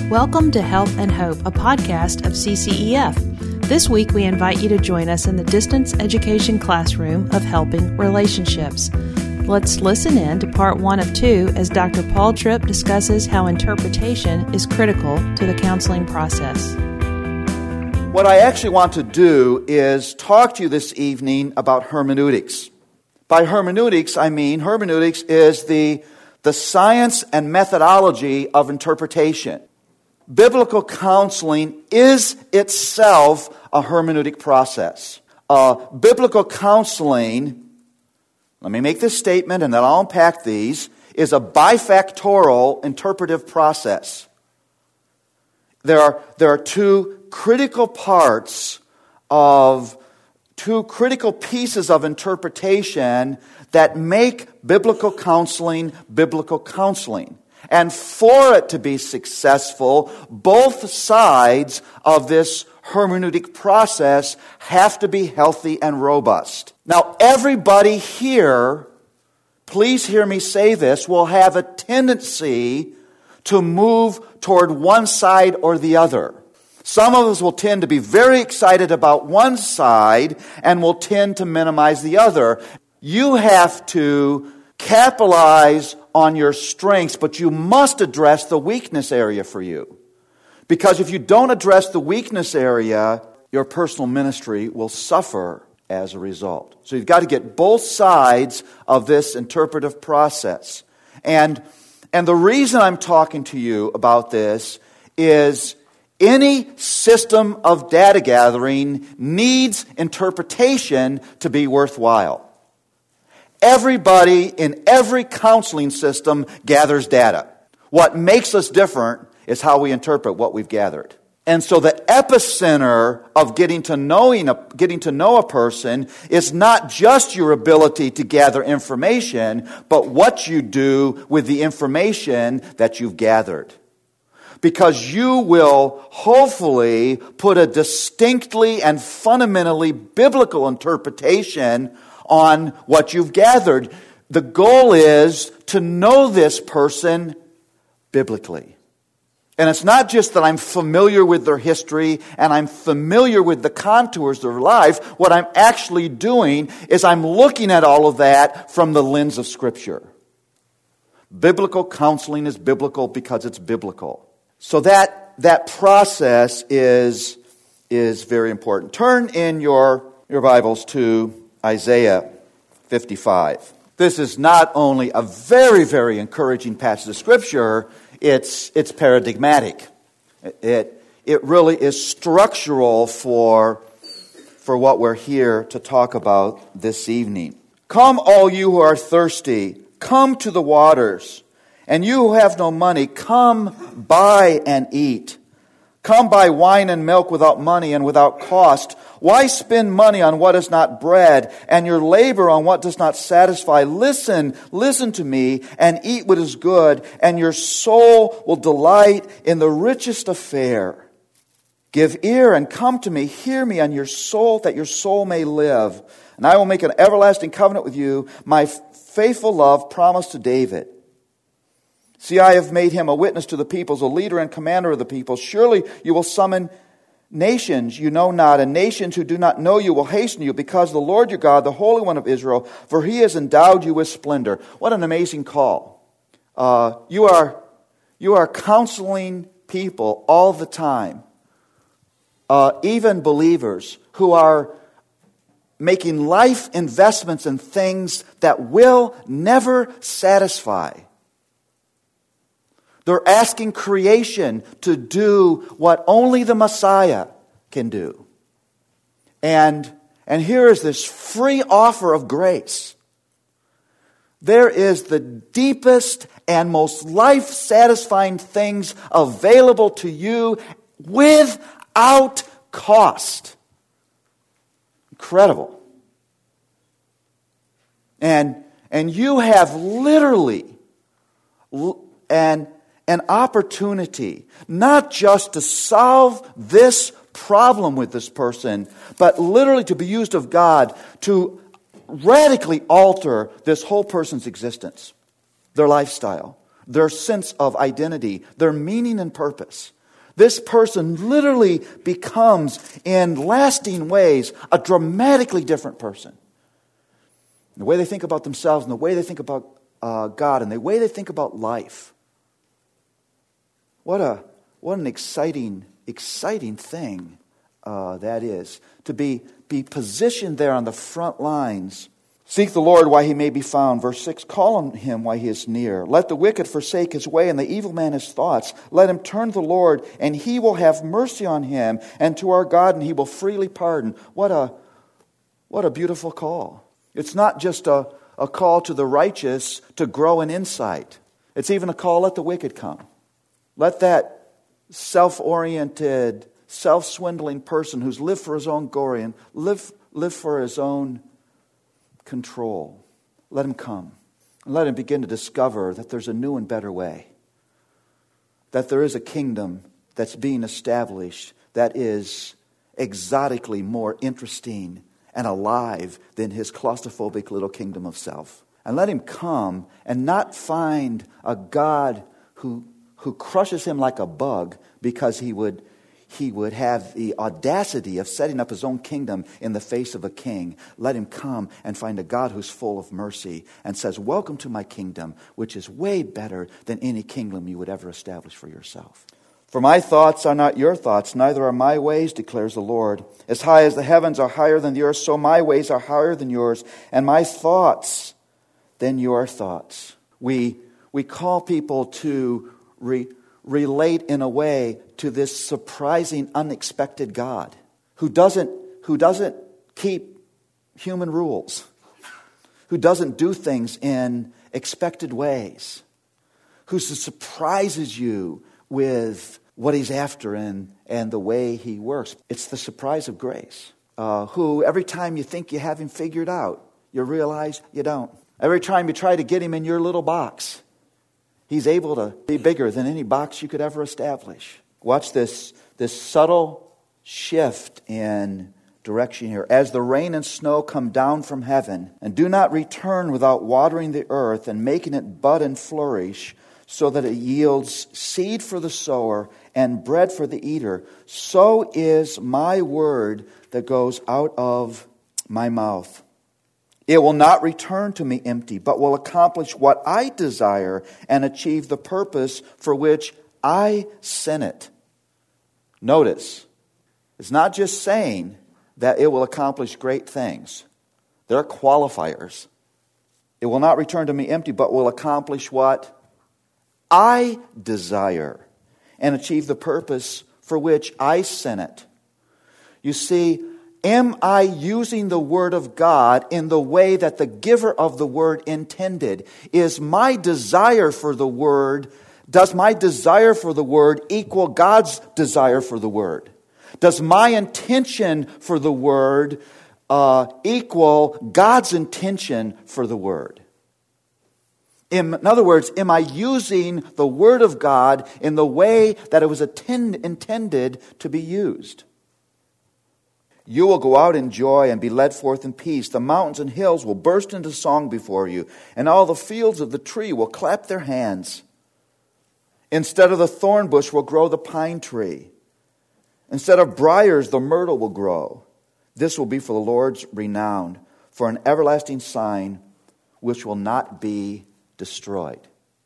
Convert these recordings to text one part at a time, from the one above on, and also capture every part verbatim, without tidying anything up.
Welcome to Health and Hope, a podcast of C C E F. This week we invite you to join us in the distance education classroom of Helping Relationships. Let's listen in to part one of two as Doctor Paul Tripp discusses how interpretation is critical to the counseling process. What I actually want to do is talk to you this evening about hermeneutics. By hermeneutics, I mean hermeneutics is the, the science and methodology of interpretation. Biblical counseling is itself a hermeneutic process. Uh, biblical counseling, let me make this statement and then I'll unpack these, is a bifactorial interpretive process. There are, there are two critical parts of, two critical pieces of interpretation that make biblical counseling biblical counseling. And for it to be successful, both sides of this hermeneutic process have to be healthy and robust. Now, everybody here, please hear me say this, will have a tendency to move toward one side or the other. Some of us will tend to be very excited about one side and will tend to minimize the other. You have to capitalize on your strengths, but you must address the weakness area for you. Because if you don't address the weakness area, your personal ministry will suffer as a result. So you've got to get both sides of this interpretive process. And, and the reason I'm talking to you about this is any system of data gathering needs interpretation to be worthwhile. Everybody in every counseling system gathers data. What makes us different is how we interpret what we've gathered. And so the epicenter of getting to knowing a, getting to know a person is not just your ability to gather information, but what you do with the information that you've gathered. Because you will hopefully put a distinctly and fundamentally biblical interpretation on what you've gathered. The goal is to know this person biblically. And it's not just that I'm familiar with their history and I'm familiar with the contours of their life. What I'm actually doing is I'm looking at all of that from the lens of Scripture. Biblical counseling is biblical because it's biblical. So that that process is, is very important. Turn in your, your Bibles to Isaiah fifty-five. This is not only a very, very encouraging passage of Scripture, it's it's paradigmatic. It it really is structural for, for what we're here to talk about this evening. Come, all you who are thirsty, come to the waters. And you who have no money, come buy and eat. Come buy wine and milk without money and without cost. Why spend money on what is not bread, and your labor on what does not satisfy? Listen, listen to me, and eat what is good, and your soul will delight in the richest of fare. Give ear and come to me, hear me, and your soul, that your soul may live. And I will make an everlasting covenant with you, my faithful love promised to David. See, I have made him a witness to the peoples, a leader and commander of the people. Surely you will summon nations you know not, and nations who do not know you will hasten you, because the Lord your God, the Holy One of Israel, for he has endowed you with splendor. What an amazing call. Uh, you are, you are counseling people all the time, uh, even believers who are making life investments in things that will never satisfy. They're asking creation to do what only the Messiah can do. And, and here is this free offer of grace. There is the deepest and most life-satisfying things available to you without cost. Incredible. And, and you have literally and an opportunity not just to solve this problem with this person, but literally to be used of God to radically alter this whole person's existence, their lifestyle, their sense of identity, their meaning and purpose. This person literally becomes, in lasting ways, a dramatically different person. The way they think about themselves and the way they think about uh, God and the way they think about life. What a what an exciting, exciting thing uh, that is. To be, be positioned there on the front lines. Seek the Lord while he may be found. Verse six, call on him while he is near. Let the wicked forsake his way and the evil man his thoughts. Let him turn to the Lord and he will have mercy on him, and to our God and he will freely pardon. What a, what a beautiful call. It's not just a, a call to the righteous to grow in insight. It's even a call, let the wicked come. Let that self-oriented, self-swindling person who's lived for his own glory and live, live for his own control, let him come. And let him begin to discover that there's a new and better way. That there is a kingdom that's being established that is exotically more interesting and alive than his claustrophobic little kingdom of self. And let him come and not find a God who, who crushes him like a bug because he would He would have the audacity of setting up his own kingdom in the face of a king. Let him come and find a God who's full of mercy and says, welcome to my kingdom, which is way better than any kingdom you would ever establish for yourself. For my thoughts are not your thoughts, neither are my ways, declares the Lord. As high as the heavens are higher than the earth, so my ways are higher than yours, and my thoughts than your thoughts. We, we call people to re relate in a way to this surprising, unexpected God who doesn't, who doesn't keep human rules, who doesn't do things in expected ways, who surprises you with what he's after and, and the way he works. It's the surprise of grace, uh, who every time you think you have him figured out, you realize you don't. Every time you try to get him in your little box, he's able to be bigger than any box you could ever establish. Watch this, this subtle shift in direction here. As the rain and snow come down from heaven, and do not return without watering the earth and making it bud and flourish, so that it yields seed for the sower and bread for the eater, so is my word that goes out of my mouth. It will not return to me empty, but will accomplish what I desire and achieve the purpose for which I sent it. Notice, it's not just saying that it will accomplish great things. There are qualifiers. It will not return to me empty, but will accomplish what I desire and achieve the purpose for which I sent it. You see, am I using the Word of God in the way that the giver of the Word intended? Is my desire for the Word, does my desire for the Word equal God's desire for the Word? Does my intention for the Word uh, equal God's intention for the Word? In, in other words, am I using the Word of God in the way that it was attend, intended to be used? You will go out in joy and be led forth in peace. The mountains and hills will burst into song before you, and all the fields of the tree will clap their hands. Instead of the thorn bush will grow the pine tree. Instead of briars, the myrtle will grow. This will be for the Lord's renown, for an everlasting sign which will not be destroyed.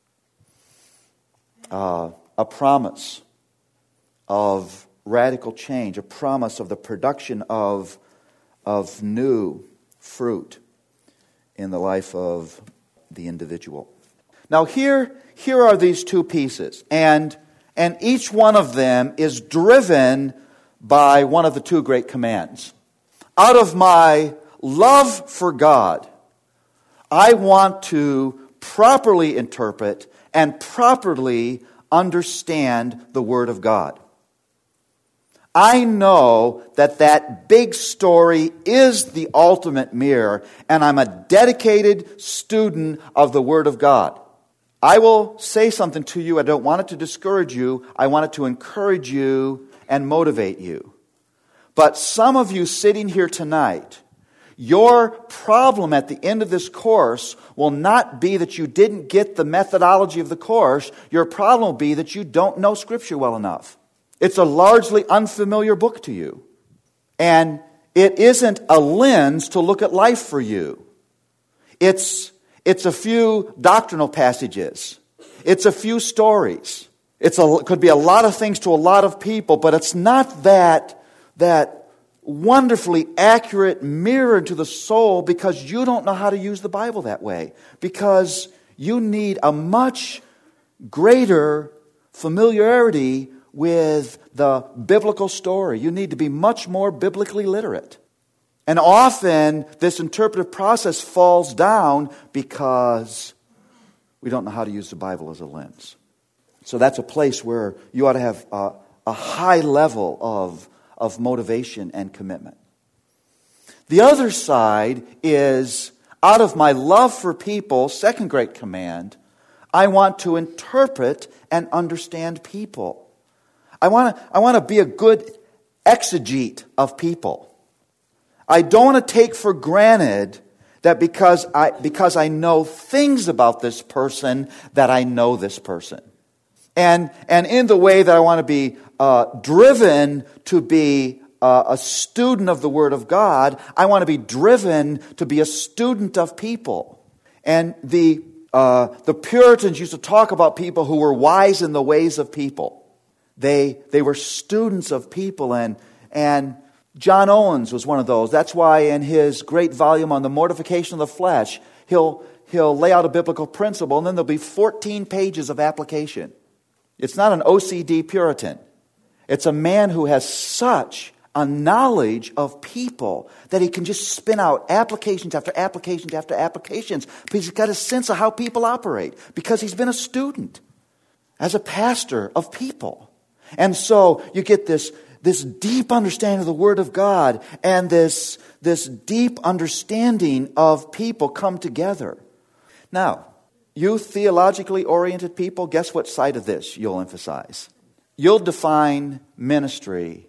Uh, a promise of radical change, a promise of the production of, of new fruit in the life of the individual. Now here, here are these two pieces, and, and each one of them is driven by one of the two great commands. Out of my love for God, I want to properly interpret and properly understand the Word of God. I know that that big story is the ultimate mirror, and I'm a dedicated student of the Word of God. I will say something to you. I don't want it to discourage you. I want it to encourage you and motivate you. But some of you sitting here tonight, your problem at the end of this course will not be that you didn't get the methodology of the course. Your problem will be that you don't know Scripture well enough. It's a largely unfamiliar book to you. And it isn't a lens to look at life for you. It's, it's a few doctrinal passages. It's a few stories. It's a, it could be a lot of things to a lot of people, but it's not that, that wonderfully accurate mirror to the soul, because you don't know how to use the Bible that way. Because you need a much greater familiarity with the biblical story. You need to be much more biblically literate. And often this interpretive process falls down because we don't know how to use the Bible as a lens. So that's a place where you ought to have a, a high level of, of motivation and commitment. The other side is, out of my love for people, second great command, I want to interpret and understand people. I want to, I want to be a good exegete of people. I don't want to take for granted that because I, because I know things about this person, that I know this person. And, and in the way that I want to be uh, driven to be uh, a student of the Word of God, I want to be driven to be a student of people. And the, uh, the Puritans used to talk about people who were wise in the ways of people. They, they were students of people, and, and John Owens was one of those. That's why in his great volume on the mortification of the flesh, he'll, he'll lay out a biblical principle, and then there'll be fourteen pages of application. It's not an O C D Puritan. It's a man who has such a knowledge of people that he can just spin out applications after applications after applications, because he's got a sense of how people operate, because he's been a student as a pastor of people. And so you get this, this deep understanding of the Word of God, and this, this deep understanding of people come together. Now, you theologically oriented people, guess what side of this you'll emphasize? You'll define ministry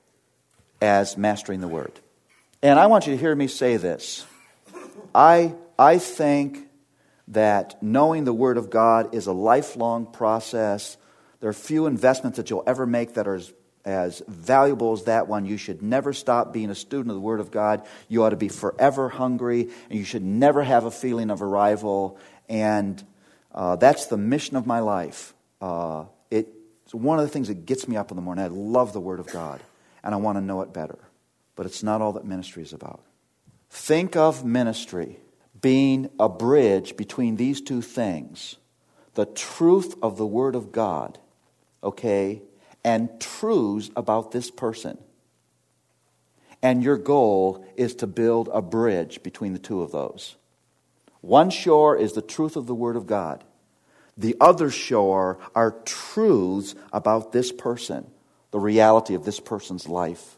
as mastering the Word. And I want you to hear me say this. I, I think that knowing the Word of God is a lifelong process. There are few investments that you'll ever make that are as, as valuable as that one. You should never stop being a student of the Word of God. You ought to be forever hungry, and you should never have a feeling of arrival. And uh, that's the mission of my life. Uh, it's one of the things that gets me up in the morning. I love the Word of God, and I want to know it better. But it's not all that ministry is about. Think of ministry being a bridge between these two things: the truth of the Word of God, okay, and truths about this person. And your goal is to build a bridge between the two of those. One shore is the truth of the Word of God. The other shore are truths about this person, the reality of this person's life.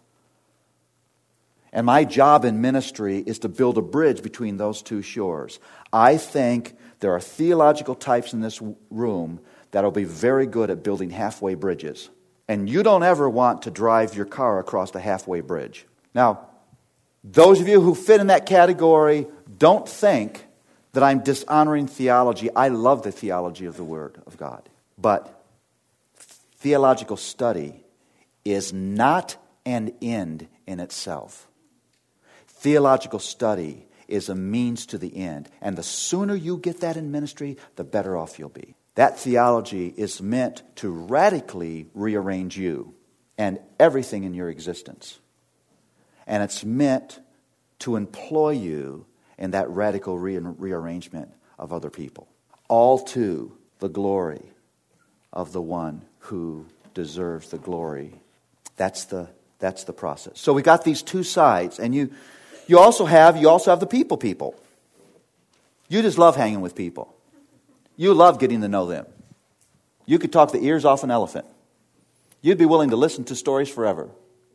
And my job in ministry is to build a bridge between those two shores. I think there are theological types in this room that will be very good at building halfway bridges. And you don't ever want to drive your car across a halfway bridge. Now, those of you who fit in that category, don't think that I'm dishonoring theology. I love the theology of the Word of God. But theological study is not an end in itself. Theological study is a means to the end. And the sooner you get that in ministry, the better off you'll be. That theology is meant to radically rearrange you and everything in your existence. And it's meant to employ you in that radical re- rearrangement of other people. All to the glory of the one who deserves the glory. That's the that's the process. So we got these two sides, and you you also have you also have the people people. You just love hanging with people. You love getting to know them. You could talk the ears off an elephant. You'd be willing to listen to stories forever.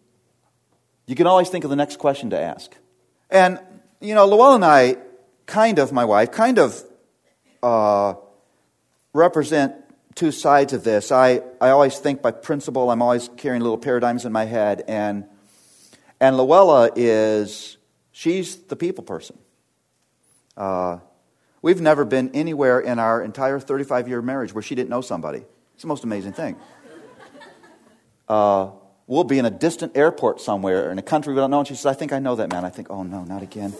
You can always think of the next question to ask. And, you know, Luella and I, kind of, my wife, kind of uh, represent two sides of this. I, I always think by principle. I'm always carrying little paradigms in my head. And, and Luella is, she's the people person. Uh We've never been anywhere in our entire thirty-five year marriage where she didn't know somebody. It's the most amazing thing. uh, we'll be in a distant airport somewhere in a country we don't know. And she says, I think I know that man. I think, oh no, not again.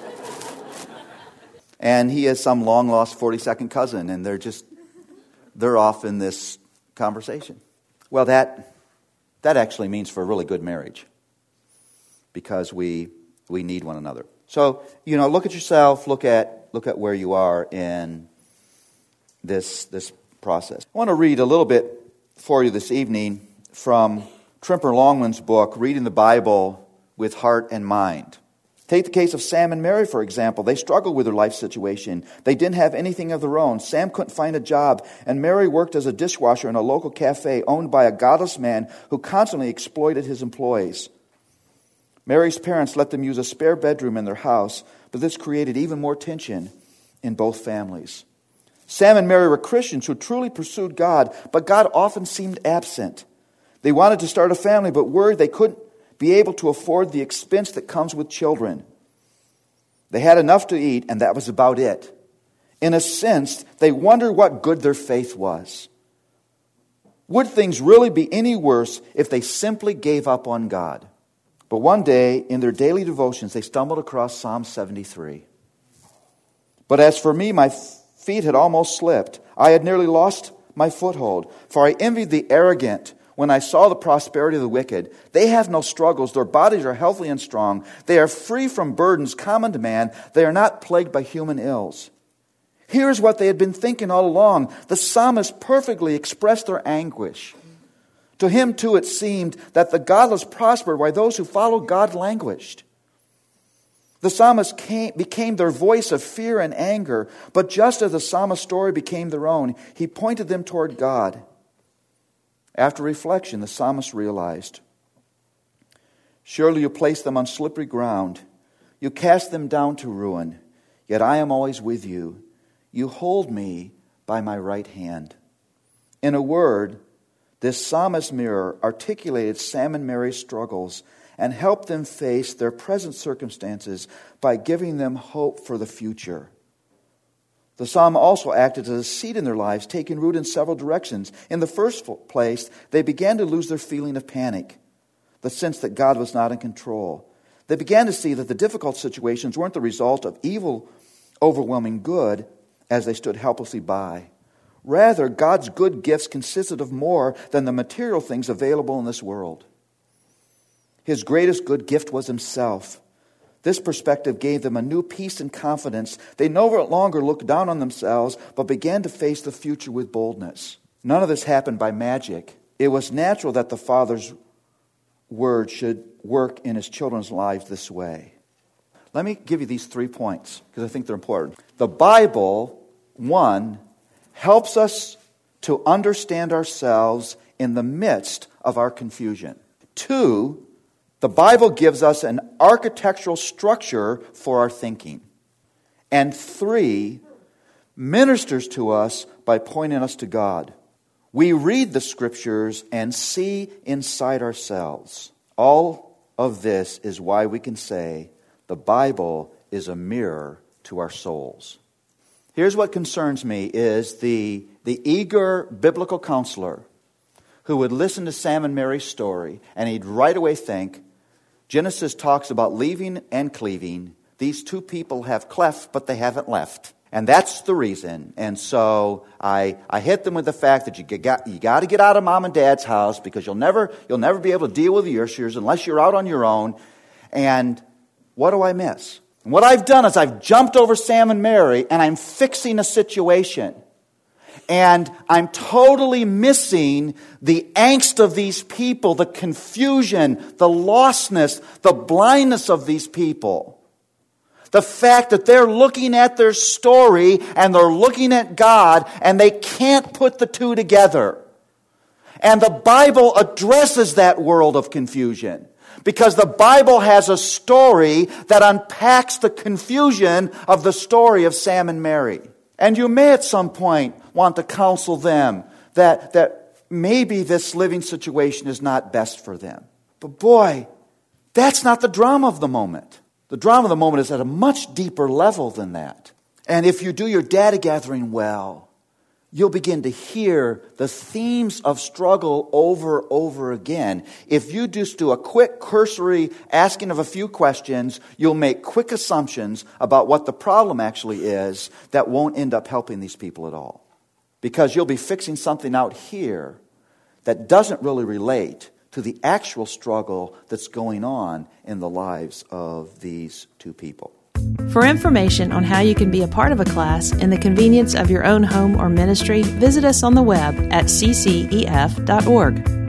And he is some long-lost forty-second cousin, and they're just, they're off in this conversation. Well, that that actually means for a really good marriage, because we we need one another. So, you know, look at yourself, look at look at where you are in this this process. I want to read a little bit for you this evening from Trimper Longman's book, Reading the Bible with Heart and Mind. Take the case of Sam and Mary, for example. They struggled with their life situation. They didn't have anything of their own. Sam couldn't find a job, and Mary worked as a dishwasher in a local cafe owned by a godless man who constantly exploited his employees. Mary's parents let them use a spare bedroom in their house, but this created even more tension in both families. Sam and Mary were Christians who truly pursued God, but God often seemed absent. They wanted to start a family, but worried they couldn't be able to afford the expense that comes with children. They had enough to eat, and that was about it. In a sense, they wondered what good their faith was. Would things really be any worse if they simply gave up on God? But one day, in their daily devotions, they stumbled across Psalm seventy-three. But as for me, my feet had almost slipped. I had nearly lost my foothold, for I envied the arrogant when I saw the prosperity of the wicked. They have no struggles. Their bodies are healthy and strong. They are free from burdens common to man. They are not plagued by human ills. Here's what they had been thinking all along. The psalmist perfectly expressed their anguish. To him, too, it seemed that the godless prospered while those who followed God languished. The psalmist came, became their voice of fear and anger, but just as the psalmist's story became their own, he pointed them toward God. After reflection, the psalmist realized, surely you place them on slippery ground. You cast them down to ruin. Yet I am always with you. You hold me by my right hand. In a word, this psalmist mirror articulated Sam and Mary's struggles and helped them face their present circumstances by giving them hope for the future. The psalm also acted as a seed in their lives, taking root in several directions. In the first place, they began to lose their feeling of panic, the sense that God was not in control. They began to see that the difficult situations weren't the result of evil overwhelming good as they stood helplessly by. Rather, God's good gifts consisted of more than the material things available in this world. His greatest good gift was Himself. This perspective gave them a new peace and confidence. They no longer looked down on themselves, but began to face the future with boldness. None of this happened by magic. It was natural that the Father's word should work in His children's lives this way. Let me give you these three points, because I think they're important. The Bible, one, helps us to understand ourselves in the midst of our confusion. Two, the Bible gives us an architectural structure for our thinking. And three, ministers to us by pointing us to God. We read the Scriptures and see inside ourselves. All of this is why we can say the Bible is a mirror to our souls. Here's what concerns me is the, the eager biblical counselor who would listen to Sam and Mary's story and he'd right away think, Genesis talks about leaving and cleaving. These two people have cleft, but they haven't left. And that's the reason. And so I I hit them with the fact that you got you got to get out of mom and dad's house because you'll never you'll never be able to deal with the issues unless you're out on your own. And what do I miss? And what I've done is I've jumped over Sam and Mary and I'm fixing a situation. And I'm totally missing the angst of these people, the confusion, the lostness, the blindness of these people. The fact that they're looking at their story and they're looking at God and they can't put the two together. And the Bible addresses that world of confusion. Because the Bible has a story that unpacks the confusion of the story of Sam and Mary. And you may at some point want to counsel them that, that maybe this living situation is not best for them. But boy, that's not the drama of the moment. The drama of the moment is at a much deeper level than that. And if you do your data gathering well, you'll begin to hear the themes of struggle over over again. If you just do a quick cursory asking of a few questions, you'll make quick assumptions about what the problem actually is that won't end up helping these people at all. Because you'll be fixing something out here that doesn't really relate to the actual struggle that's going on in the lives of these two people. For information on how you can be a part of a class in the convenience of your own home or ministry, visit us on the web at c c e f dot org.